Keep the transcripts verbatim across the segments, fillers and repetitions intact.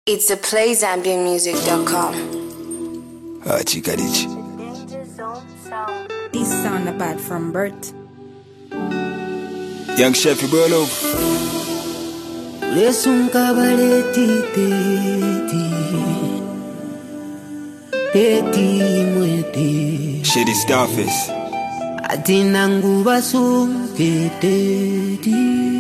It's a play zambia music dot com. Ah, Chikadichi. This sound apart from birth. Young Chef Bolo. Lesun kabaleti teti teti mwete Shady Starface. Atina nguba sunke teti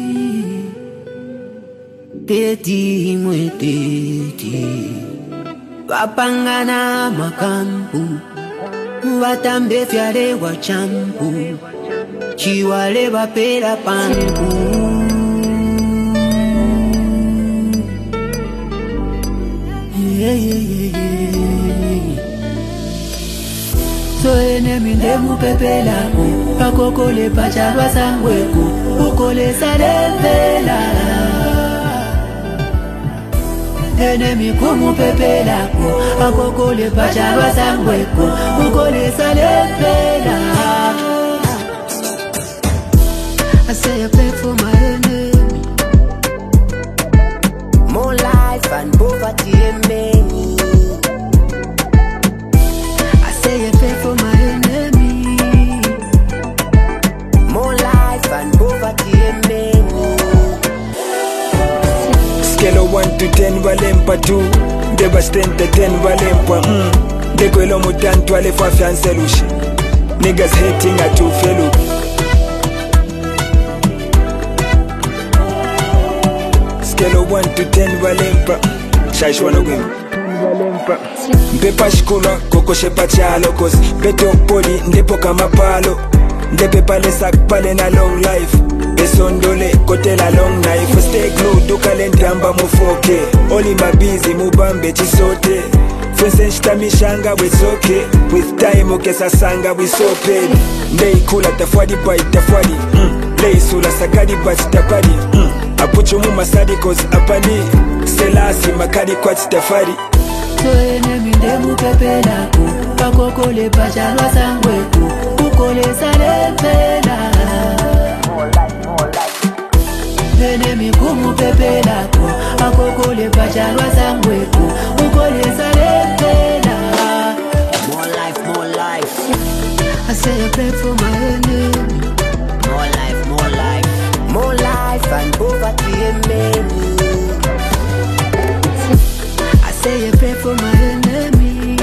teti mwete Wapangana makampu Watambe fyare wa champu Chiwale wapera pangu Yeah, yeah, yeah, yeah. So enemi ndemu pepela Pakokole pacharwa sangweku Ukole sarepela Enemi kumu pepela Pakokole pacharwa sangweku Ukole sarepela I say I pray for my enemy More life and poverty and many. I say a prayer for my enemy. More life and poverty and many. Scale of one to ten valempa two. Devastate ten valempa. Mm. De kwelo mutantu ale fa fiance lushi. Niggas hating at two fellow. Scale of one to ten valempa. Shashwana wim valempa. Mpepa shkula koko shepa chalo cause beto poli ndepo kama palo. Ndepe pale sak pale na long life. Besondole kote la long knife. Stay glued do kalentamba mufoke. Oli mabizi mubambe chisote. Fensen shitami shanga we soke. With time okesa sanga we so paid. Ndei kula tafwadi pa itafwadi. Mm. Lei sula sakadi pa chitapadi. Mm. Apuchumu masadi cause apani Selasi makadi kwa chitafari. So enemi ndemu pepela Pakokole pacharwa sangweku Ukole sarepela Enemi kumu pepela Pakokole pacharwa sangweku Ukole sarepela More life, more life I say I pray for my enemy More life, more life More life and poverty and many I say a prayer for my enemy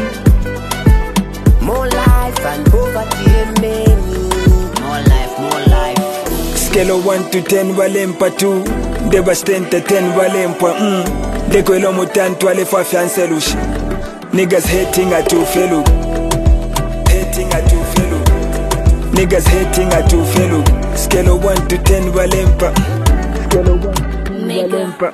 More life and poverty and many More life, more life Scale of one to ten valempa two. Devastate ten valempa. Mm. De kwelo mutantu ale fa fiance lushi. Niggas hating at two fellow. Hating at two fellow. Niggas hating at two fellow. Scale of one to ten valempa. Scale of one to ten valempa.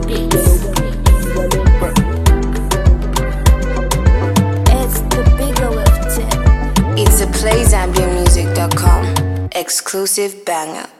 It's the bigger with ten. It's a play zambia music dot com. Exclusive banger.